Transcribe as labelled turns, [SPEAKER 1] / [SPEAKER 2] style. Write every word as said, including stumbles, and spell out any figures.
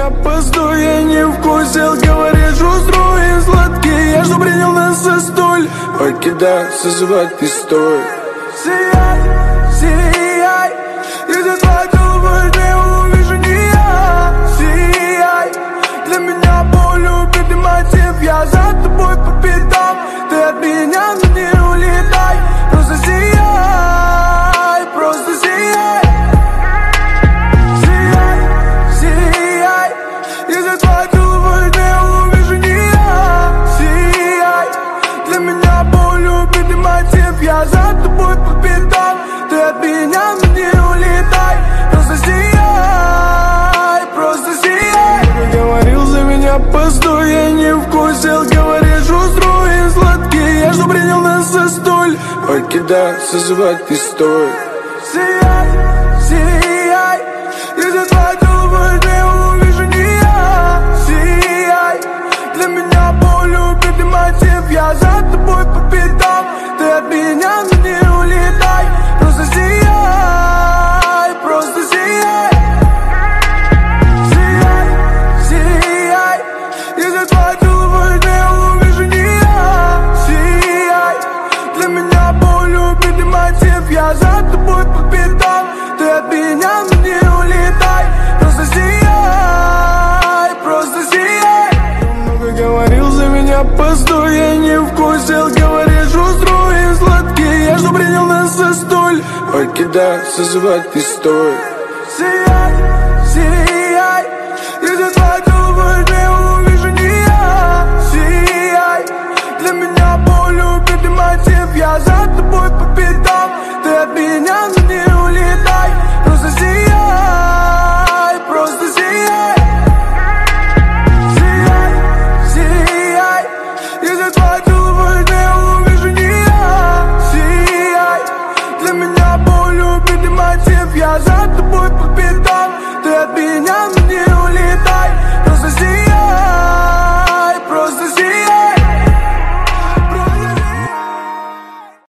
[SPEAKER 1] меня постой, я не вкусил, говоришь, устроен сладкий. Я что принял нас за столь, покидай, созывать не стоит. Сияй, сияй, если твоя голова не увижу не я. Сияй, для меня боль, убитый мотив. Я за тобой по пятам, ты от меня, но не улетай. Просто сияй, просто сияй. Сияй, сияй, если твоя голова не увижу не я. Сияй, для меня боль, убитый мотив. Я за тобой по пятам, ты от меня, но не улетай. Просто сияй, просто сияй. Ты говорил за меня постой, я не вкусил, говоришь, устроен сладкий. Я что принял нас за столь, покидай, созывать не стоит. Сияй, сияй, если твоя голова не увижу не я. Сияй, для меня боль, убитый мотив. Я за тобой по пятам, ты от меня, но не улетай. Просто сияй, просто сияй. Сияй, сияй, если твоя голова не увижу не я. Сияй, для меня боль, убитый мотив. Я за тобой по пятам, ты от меня, но не улетай. Просто сияй, просто сияй. Ты много говорил за меня постой, я не вкусил, говоришь, устроен сладкий. Я что принял нас за столь, покидай, созывать не стоит. Сияй, сияй, если твоя голова не увижу не я. Сияй, для меня боль, убитый мотив. Я за тобой по пятам, ты от меня, но не улетай. Просто сияй, просто сияй. Сияй, сияй, если твоя голова не увижу не я. Сияй, для меня боль, убитый мотив. Я за тобой по пятам, ты от меня, но